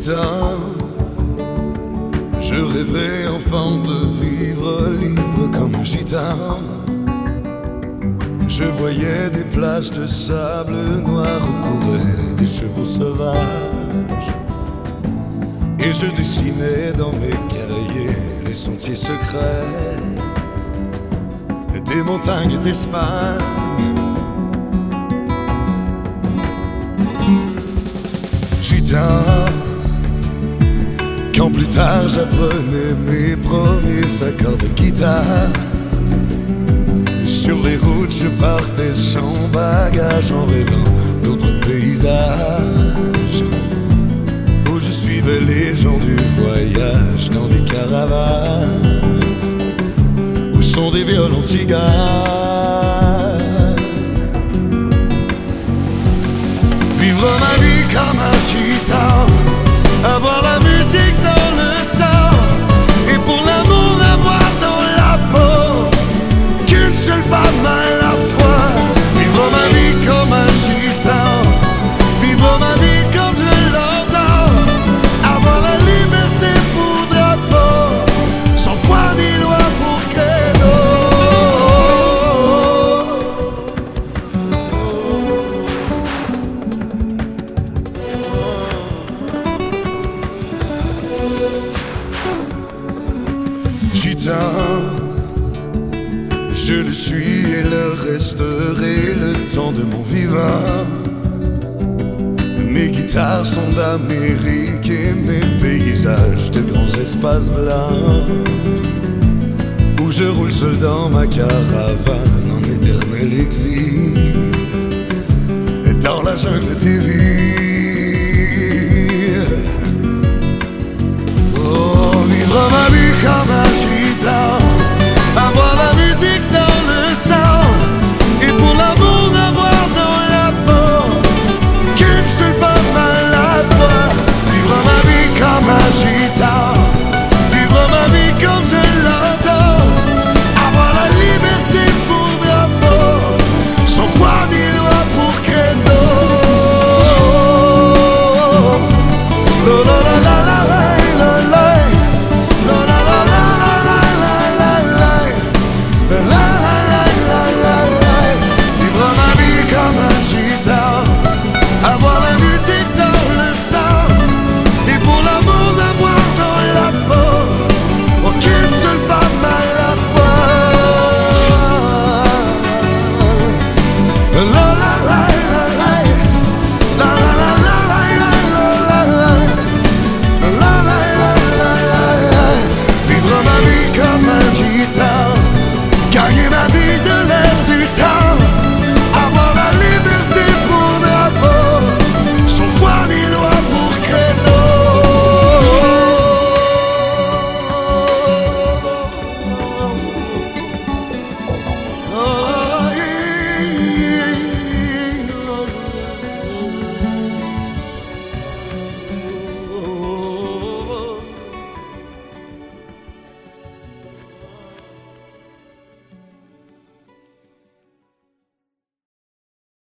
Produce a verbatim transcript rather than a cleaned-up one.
Gitan, je rêvais enfant de vivre libre comme un gitan. Je voyais des plages de sable noir couraient des chevaux sauvages. Et je dessinais dans mes cahiers les sentiers secrets des montagnes d'Espagne. Gitan, quand plus tard j'apprenais mes premiers accords de guitare, sur les routes je partais sans bagage en rêvant d'autres paysages, où je suivais les gens du voyage dans des caravanes où sont des violons tiganes. Vivre ma vie comme un gitan, avoir la musique dans le sang, et pour l'amour n'avoir dans la peau qu'une seule femme à la fois. Vivre ma vie comme un gitan, vivre ma vie comme je l'entends, avoir la liberté pour drapeau, sans foi ni loi pour credo. Gitan, je le suis et le resterai le temps de mon vivant. Mes guitares sont d'Amérique et mes paysages de grands espaces blancs, où je roule seul dans ma caravane en éternel exil, dans la jungle des villes. Oh, vivre ma vie comme un gitan, avoir la musique dans le sang, et pour l'amour n'avoir dans la peau qu'une seule femme à la fois. Vivre ma vie comme un gitan, vivre ma vie comme je l'entends, avoir la liberté pour drapeau, sans foi ni loi pour credo. La la la la la la la la. Avoir la musique dans le sang, et pour l'amour n'avoir dans la peau aucune seule femme à la fois. La la la la la, la la la la la la la, la la la la la. Vivre ma vie comme un gitan,